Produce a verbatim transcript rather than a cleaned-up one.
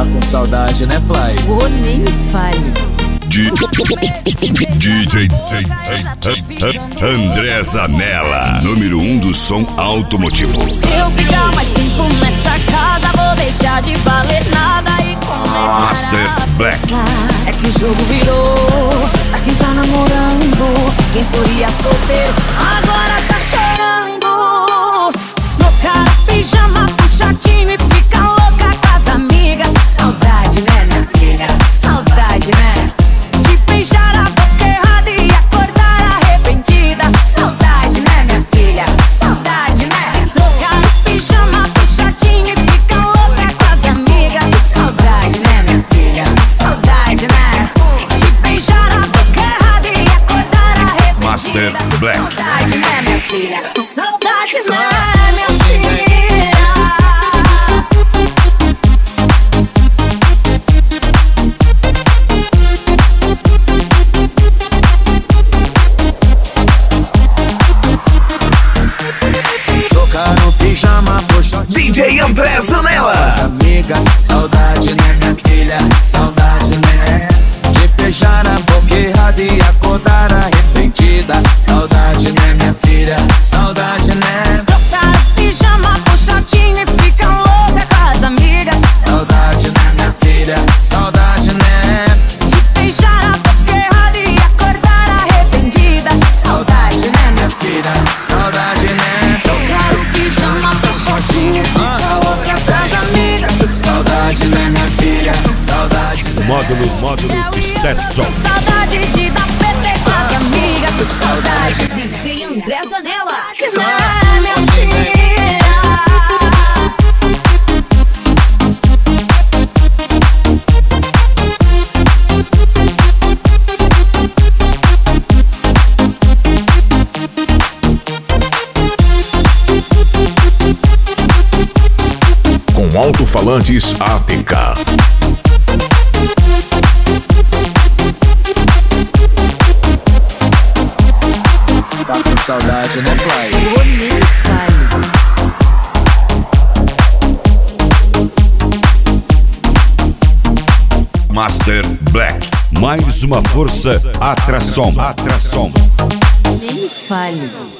Tá com saudade, né, Fly? Ô, nem me fale. D J André Zanella, número um do som automotivo. Se eu ficar mais tempo nessa casa, vou deixar de valer nada e começar Master a Black. pensar. É que o jogo virou pra quem tá namorando. Quem sorria solteiro agora tá chorando. Trocar pijama por shortinho e fica louca com as amigas. Saudade, né, minha filha? Saudade, né? De beijar a boca errada e acordar arrependida. Saudade, né, minha filha? Saudade, né? Trocar pijama por shortinho e fica louca com as amigas. Saudade, né, minha filha? Saudade, né? De beijar a boca errada e acordar arrependida. Master Black. Saudade, né, minha filha? Saudade, né, minha filha? D J André Zanella. As amigas, saudade, né, minha filha? Saudade, né? De beijar a boca errada e acordar arrependida. Saudade, né, minha filha? Saudade, né? Trocar pijama por shortinho e fica louca com as amigas. Saudade, né, minha filha? Saudade, né? De beijar a boca errada e acordar arrependida. Saudade, né, minha filha? Saudade, né? Trocar o pijama por shortinho e fica louca com as amigas. Saudade, né, minha filha? Saudade, né? Módulos, módulos Stetson. Saudade de dar P T com as amigas. Saudade D J André Zanella. de né, minha filha? Com alto-falantes A T K. Tá com saudade, né, Fly? Ô, nem me fale. Master Black. Mais uma força, atração, atração. Nem me fale.